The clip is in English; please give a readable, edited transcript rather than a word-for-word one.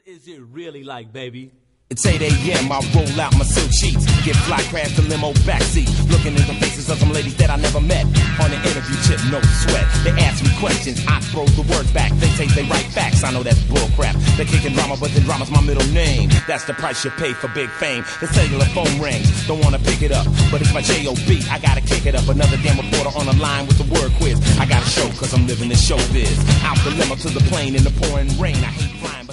is it really like, baby? It's 8 a.m., I roll out my silk sheets, get fly, crash the limo backseat, looking in the faces of some ladies that I never met. On the interview chip, no sweat. They ask me questions, I throw the word back. They say they write facts, I know that's bullcrap. They're kicking drama, but the drama's my middle name. That's the price you pay for big fame. The cellular phone rings, don't wanna pick it up, but it's my J.O.B., I gotta kick it up. Another damn reporter on the line with the word quiz. I gotta show, cause I'm living the showbiz. Out the limo to the plane in the pouring rain, I hate flying.